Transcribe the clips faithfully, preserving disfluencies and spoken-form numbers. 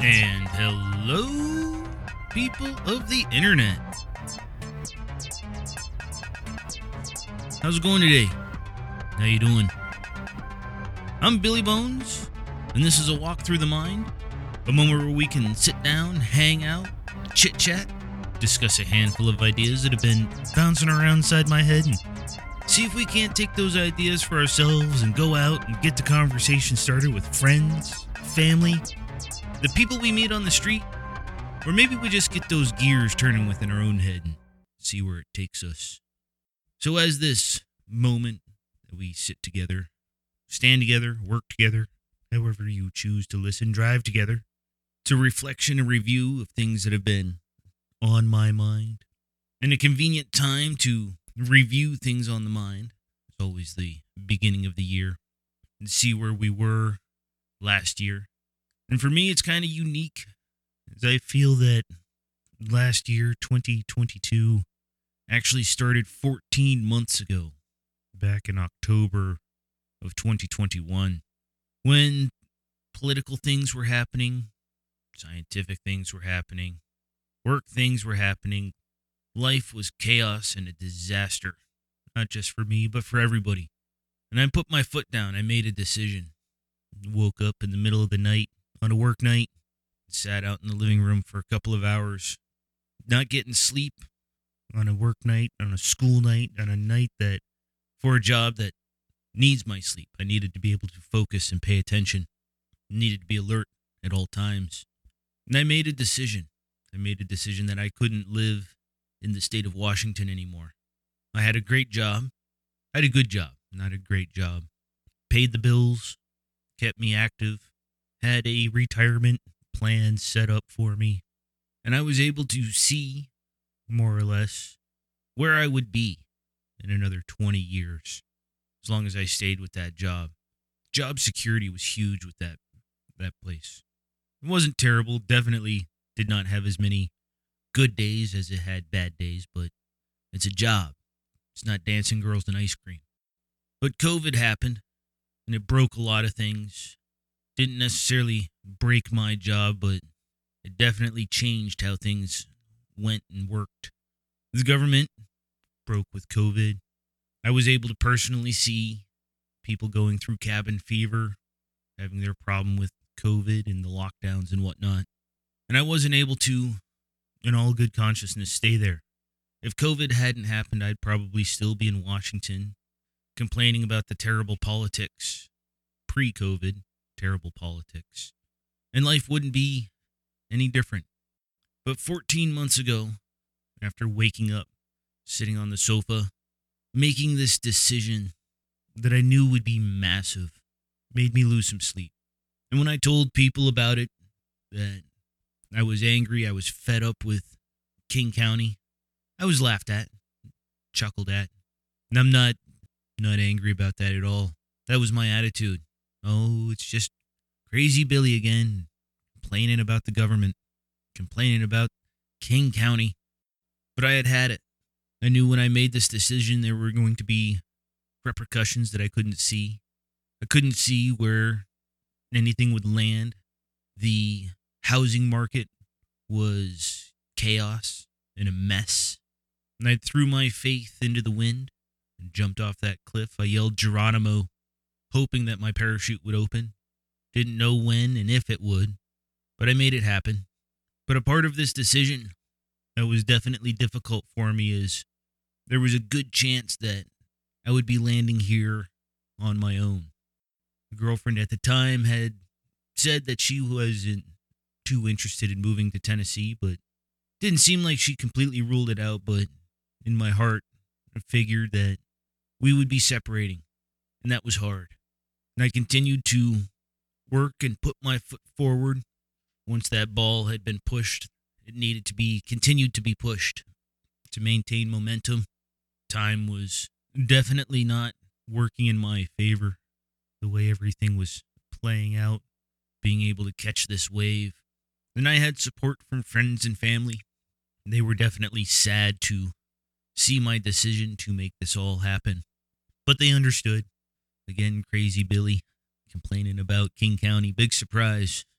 And hello, people of the internet. How's it going today? How you doing? I'm Billy Bones, and this is a walk through the mind, a moment where we can sit down, hang out, chit-chat, discuss a handful of ideas that have been bouncing around inside my head, and see if we can't take those ideas for ourselves and go out and get the conversation started with friends, family, the people we meet on the street, or maybe we just get those gears turning within our own head and see where it takes us. So as this moment that we sit together, stand together, work together, however you choose to listen, drive together, it's a reflection and review of things that have been on my mind, and a convenient time to review things on the mind. It's always the beginning of the year, and see where we were last year. And for me, it's kind of unique, as I feel that last year, twenty twenty-two, actually started fourteen months ago, back in October of twenty twenty-one, when political things were happening, scientific things were happening, work things were happening. Life was chaos and a disaster, not just for me, but for everybody. And I put my foot down. I made a decision. Woke up in the middle of the night on a work night, sat out in the living room for a couple of hours, not getting sleep on a work night, on a school night, on a night that, for a job that needs my sleep, I needed to be able to focus and pay attention, needed to be alert at all times. And I made a decision. I made a decision that I couldn't live in the state of Washington anymore. I had a great job. I had a good job, not a great job. Paid the bills, kept me active, had a retirement plan set up for me, and I was able to see, more or less, where I would be in another twenty years, as long as I stayed with that job. Job security was huge with that, that place. It wasn't terrible, definitely did not have as many good days as it had bad days, but it's a job. It's not dancing girls and ice cream. But COVID happened, and it broke a lot of things. Didn't necessarily break my job, but it definitely changed how things went and worked. The government broke with COVID. I was able to personally see people going through cabin fever, having their problem with COVID and the lockdowns and whatnot. And I wasn't able to, in all good consciousness, stay there. If COVID hadn't happened, I'd probably still be in Washington, complaining about the terrible politics, pre-COVID, terrible politics. And life wouldn't be any different. But fourteen months ago, after waking up, sitting on the sofa, making this decision that I knew would be massive, made me lose some sleep. And when I told people about it, that I was angry, I was fed up with King County, I was laughed at, chuckled at. And I'm not, not angry about that at all. That was my attitude. Oh, it's just crazy Billy again, complaining about the government, complaining about King County. But I had had it. I knew when I made this decision there were going to be repercussions that I couldn't see. I couldn't see where anything would land. The housing market was chaos and a mess. And I threw my faith into the wind and jumped off that cliff. I yelled Geronimo, hoping that my parachute would open. Didn't know when and if it would, but I made it happen. But a part of this decision that was definitely difficult for me is there was a good chance that I would be landing here on my own. A girlfriend at the time had said that she wasn't too interested in moving to Tennessee, but didn't seem like she completely ruled it out. But in my heart, I figured that we would be separating, and that was hard. And I continued to work and put my foot forward. Once that ball had been pushed, it needed to be continued to be pushed to maintain momentum. Time was definitely not working in my favor. The way everything was playing out, being able to catch this wave. And I had support from friends and family. They were definitely sad to see my decision to make this all happen. But they understood. Again, crazy Billy complaining about King County. Big surprise.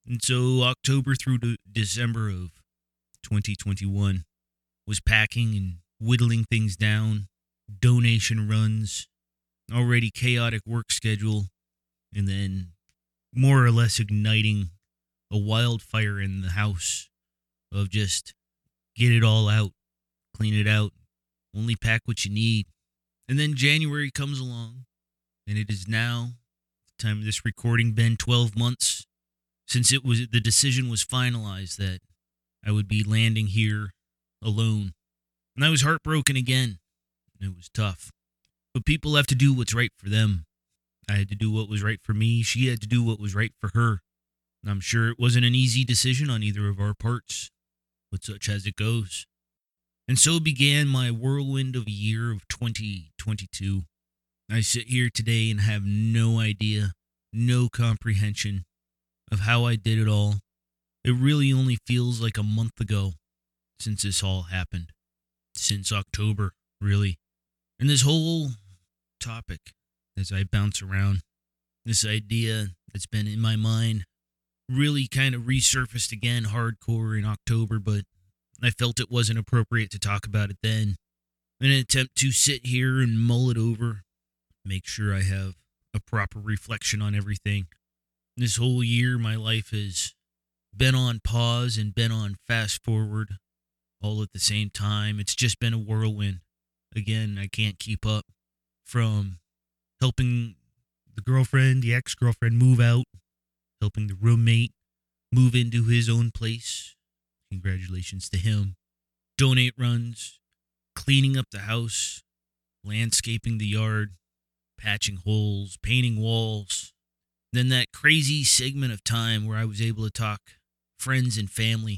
And so October through to December of twenty twenty-one was packing and whittling things down, donation runs, already chaotic work schedule, and then more or less igniting a wildfire in the house of just get it all out, clean it out, only pack what you need. And then January comes along, and it is now, the time of this recording, been twelve months since it was the decision was finalized that I would be landing here alone. And I was heartbroken again. It was tough. But people have to do what's right for them. I had to do what was right for me. She had to do what was right for her. And I'm sure it wasn't an easy decision on either of our parts, but such as it goes. And so began my whirlwind of a year of twenty twenty-two. I sit here today and have no idea, no comprehension of how I did it all. It really only feels like a month ago since this all happened. Since October, really. And this whole topic, as I bounce around, this idea that's been in my mind, really kind of resurfaced again hardcore in October, but I felt it wasn't appropriate to talk about it then. In an attempt to sit here and mull it over, make sure I have a proper reflection on everything. This whole year, my life has been on pause and been on fast forward all at the same time. It's just been a whirlwind. Again, I can't keep up from helping the girlfriend, the ex-girlfriend move out, helping the roommate move into his own place. Congratulations to him. Donate runs, cleaning up the house, landscaping the yard, patching holes, painting walls. Then that crazy segment of time where I was able to talk friends and family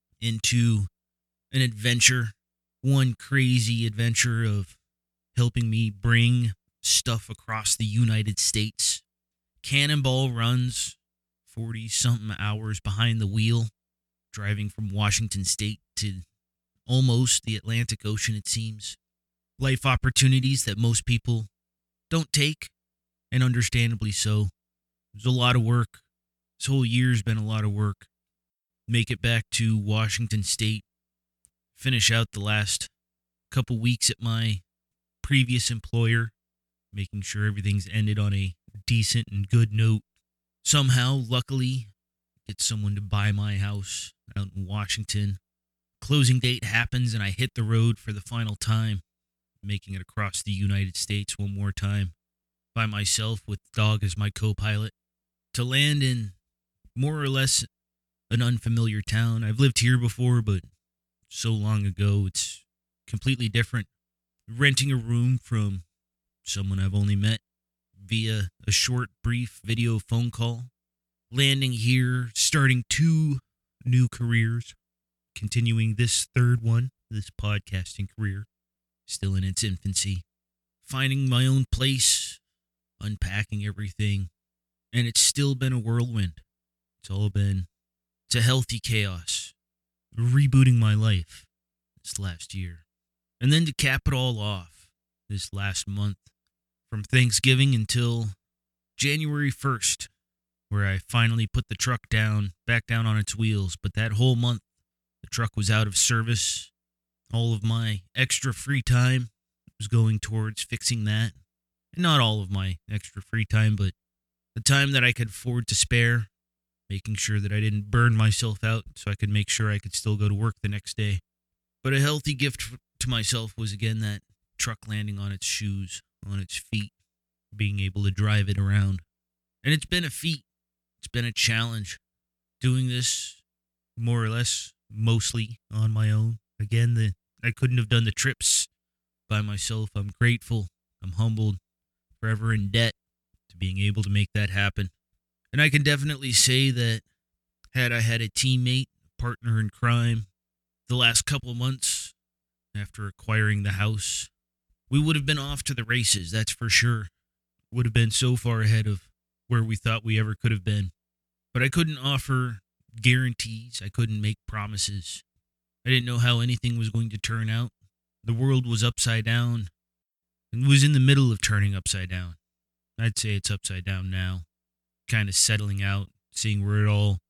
into an adventure, one crazy adventure of helping me bring stuff across the United States. Cannonball runs, forty-something hours behind the wheel, driving from Washington State to almost the Atlantic Ocean, it seems. Life opportunities that most people don't take, and understandably so. It was a lot of work. This whole year's been a lot of work. Make it back to Washington State. Finish out the last couple weeks at my previous employer, making sure everything's ended on a decent and good note. Somehow, luckily, get someone to buy my house out in Washington. Closing date happens and I hit the road for the final time, making it across the United States one more time by myself with the dog as my co-pilot to land in more or less an unfamiliar town. I've lived here before, but so long ago, it's completely different. Renting a room from someone I've only met via a short, brief video phone call. Landing here, starting two new careers, continuing this third one, this podcasting career, still in its infancy. Finding my own place, unpacking everything, and it's still been a whirlwind. It's all been, it's a healthy chaos. Rebooting my life this last year. And then to cap it all off, this last month, from Thanksgiving until January first, where I finally put the truck down, back down on its wheels. But that whole month, the truck was out of service. All of my extra free time was going towards fixing that. And not all of my extra free time, but the time that I could afford to spare, making sure that I didn't burn myself out so I could make sure I could still go to work the next day. But a healthy gift to myself was, again, that truck landing on its shoes, on its feet, being able to drive it around. And it's been a feat. It's been a challenge. Doing this more or less mostly on my own. Again, the I couldn't have done the trips by myself. I'm grateful. I'm humbled. Forever in debt to being able to make that happen. And I can definitely say that had I had a teammate, a partner in crime, the last couple of months after acquiring the house, we would have been off to the races, that's for sure. Would have been so far ahead of where we thought we ever could have been. But I couldn't offer guarantees. I couldn't make promises. I didn't know how anything was going to turn out. The world was upside down. It was in the middle of turning upside down. I'd say it's upside down now. Kind of settling out, seeing where it all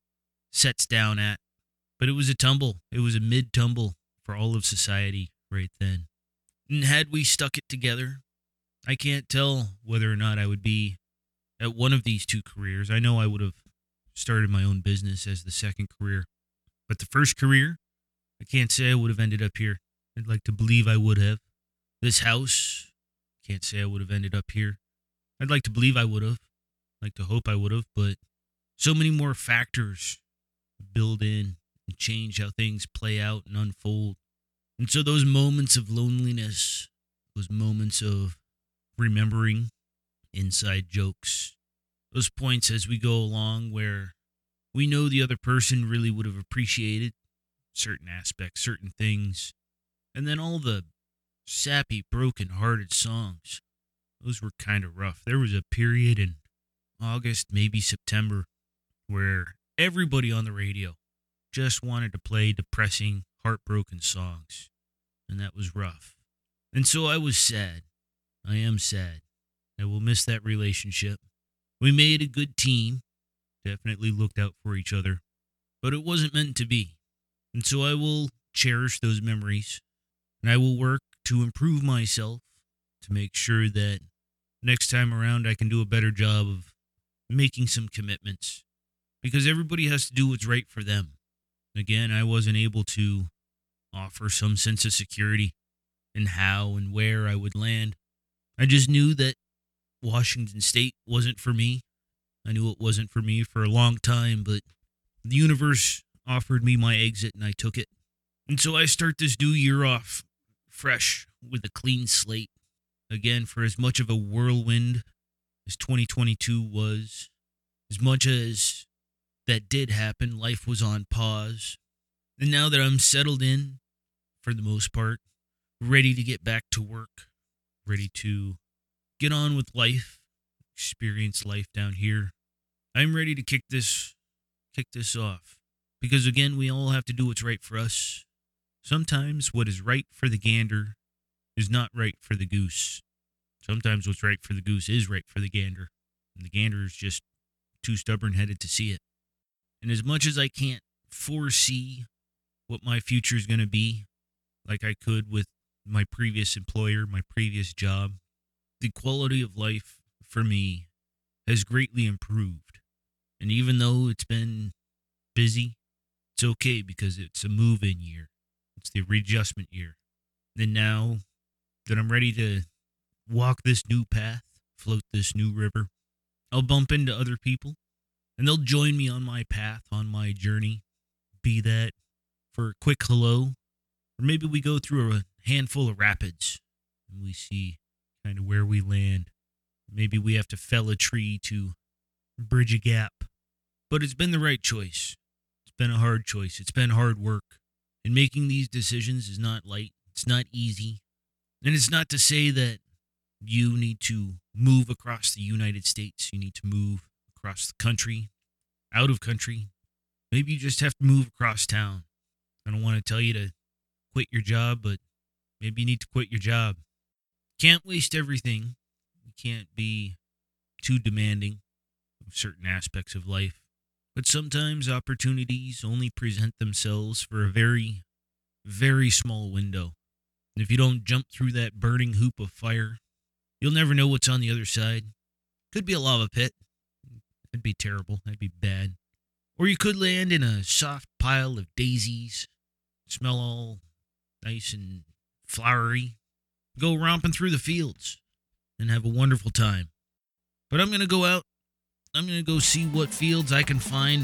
sets down at. But it was a tumble. It was a mid-tumble for all of society right then. And had we stuck it together, I can't tell whether or not I would be at one of these two careers. I know I would have started my own business as the second career. But the first career, I can't say I would have ended up here. I'd like to believe I would have. This house, can't say I would have ended up here. I'd like to believe I would have. I'd like to hope I would have, but so many more factors build in and change how things play out and unfold. And so those moments of loneliness, those moments of remembering inside jokes, those points as we go along where we know the other person really would have appreciated certain aspects, certain things, and then all the sappy, broken-hearted songs, those were kind of rough. There was a period in August, maybe September, where everybody on the radio just wanted to play depressing, heartbroken songs, and that was rough. And so I was sad. I am sad. I will miss that relationship. We made a good team, definitely looked out for each other, but it wasn't meant to be. And so I will cherish those memories, and I will work to improve myself to make sure that next time around I can do a better job of making some commitments, because everybody has to do what's right for them. Again, I wasn't able to offer some sense of security in how and where I would land. I just knew that Washington State wasn't for me. I knew it wasn't for me for a long time, but the universe offered me my exit and I took it. And so I start this new year off fresh with a clean slate. Again, for as much of a whirlwind as twenty twenty-two was, as much as that did happen, life was on pause. And now that I'm settled in, for the most part, ready to get back to work, ready to get on with life, experience life down here, I'm ready to kick this, kick this off. Because again, we all have to do what's right for us. Sometimes what is right for the gander is not right for the goose. Sometimes what's right for the goose is right for the gander. And the gander is just too stubborn-headed to see it. And as much as I can't foresee what my future is going to be, like I could with my previous employer, my previous job, the quality of life for me has greatly improved. And even though it's been busy, it's okay because it's a move-in year. It's the readjustment year. And now that I'm ready to walk this new path, float this new river, I'll bump into other people, and they'll join me on my path, on my journey, be that for a quick hello, or maybe we go through a handful of rapids, and we see kind of where we land. Maybe we have to fell a tree to bridge a gap. But it's been the right choice. It's been a hard choice. It's been hard work. And making these decisions is not light. It's not easy. And it's not to say that you need to move across the United States. You need to move across the country, out of country. Maybe you just have to move across town. I don't want to tell you to quit your job, but maybe you need to quit your job. Can't waste everything. You can't be too demanding of certain aspects of life. But sometimes opportunities only present themselves for a very, very small window. And if you don't jump through that burning hoop of fire, you'll never know what's on the other side. Could be a lava pit. That'd be terrible. That'd be bad. Or you could land in a soft pile of daisies, smell all nice and flowery, go romping through the fields, and have a wonderful time. But I'm going to go out. I'm going to go see what fields I can find,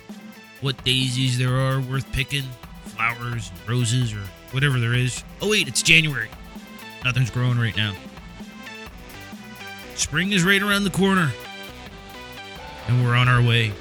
what daisies there are worth picking, flowers, roses, or whatever there is. Oh wait, it's January. Nothing's growing right now. Spring is right around the corner, and we're on our way.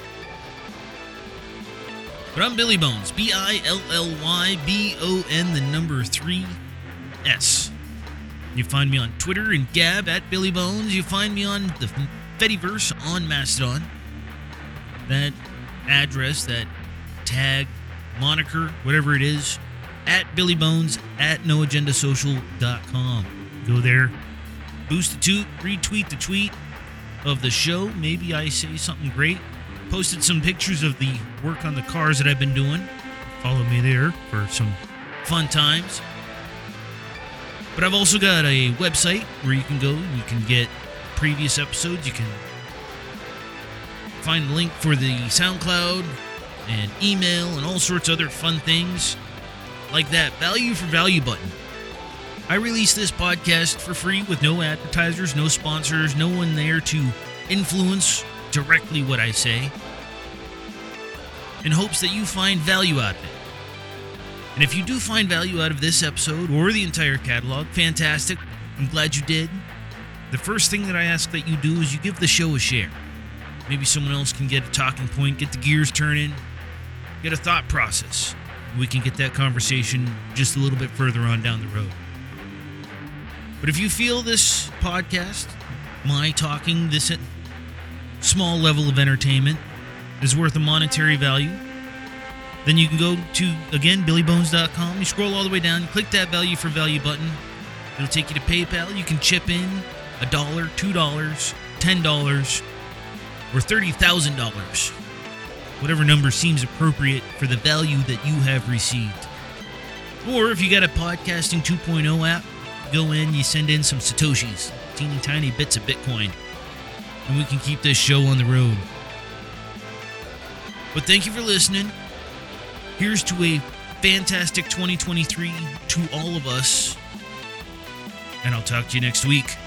But I'm Billy Bones, B I L L Y B O N, the number three, S. You find me on Twitter and Gab at Billy Bones. You find me on the Fediverse on Mastodon. That address, that tag, moniker, whatever it is, at Billy Bones at no agenda social dot com. Go there, boost the toot, retweet the tweet of the show. Maybe I say something great. Posted some pictures of the work on the cars that I've been doing. Follow me there for some fun times. But I've also got a website where you can go and you can get previous episodes. You can find the link for the SoundCloud and email and all sorts of other fun things like that. Value for value button. I release this podcast for free with no advertisers, no sponsors, no one there to influence directly what I say, in hopes that you find value out of it. And if you do find value out of this episode or the entire catalog, fantastic. I'm glad you did. The first thing that I ask that you do is you give the show a share. Maybe someone else can get a talking point, get the gears turning, get a thought process. We can get that conversation just a little bit further on down the road. But if you feel this podcast, my talking, this small level of entertainment is worth a monetary value, then you can go to, again, billy bones dot com. You scroll all the way down, you click that value for value button. It'll take you to PayPal. You can chip in a dollar, two dollars, ten dollars, or thirty thousand dollars. Whatever number seems appropriate for the value that you have received. Or if you got a Podcasting two point oh app, go in, you send in some Satoshis, teeny tiny bits of Bitcoin, and we can keep this show on the road. But thank you for listening. Here's to a fantastic twenty twenty-three to all of us, and I'll talk to you next week.